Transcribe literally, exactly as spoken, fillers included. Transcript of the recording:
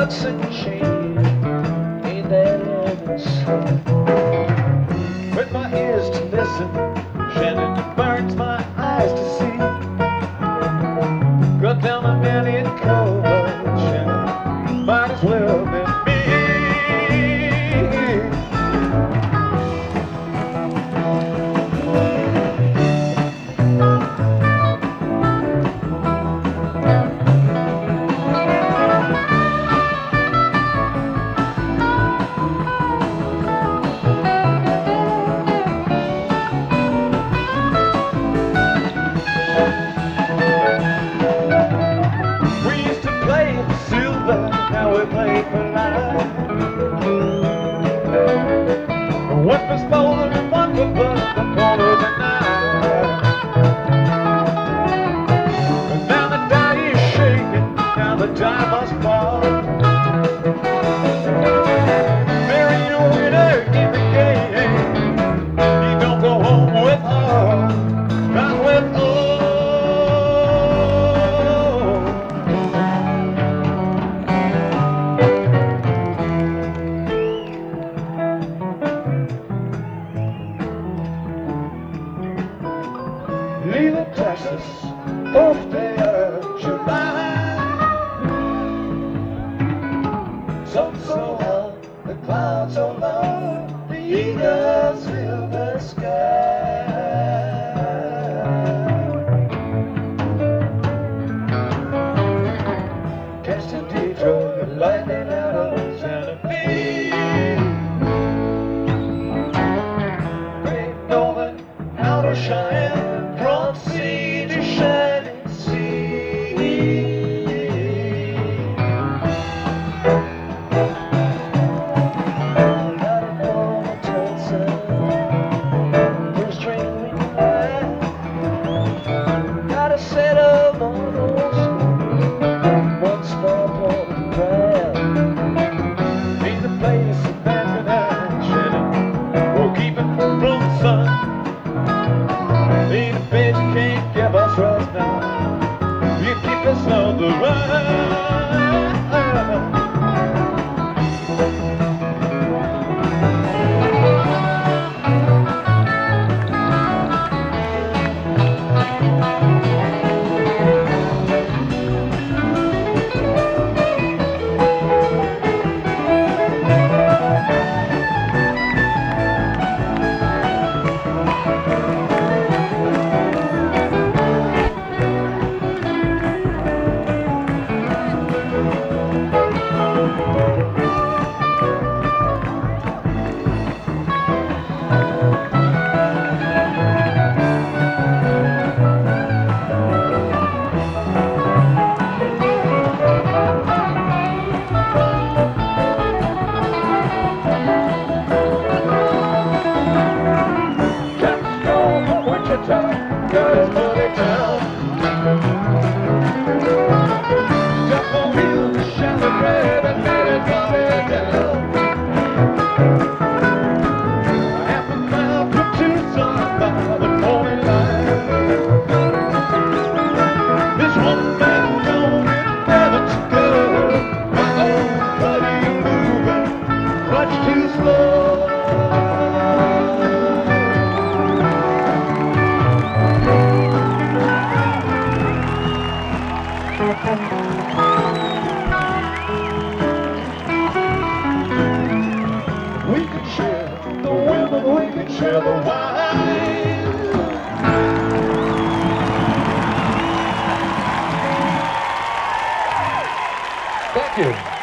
looks in the shade, ain't that ever so? With my ears to listen, Shannon burns my eyes to see. Cut down the minute cover, Shannon might as well be me. Now we play for life. One for stolen and one for blood, the corner of the night. And now the die is shaking, now the die must fall. Mary, you're a winner in the game. You don't go home with all, not with all. Leaving Texas, fourth day of July. Sun so hot, the clouds so low, the eagles fill the sky. Catch the Detroit lightning out of Santa Fe. Great Northern outer Cheyenne, from sea to shining sea. Got it on the Tulsa, first train we ride. Got a set of models, one small part of the crowd. Ain't the place abandoned and Shannon, we'll keep it from the sun. Ain't a bitch can't give us rest now. You keep us on the run. Cause money town, jump on wheels, shallow bread, and let it money down. Half a mile from Tucson by the morning light. This one man gone in never to go. My old buddy moving much too slow. We can share the women, we can share the wine. Thank you.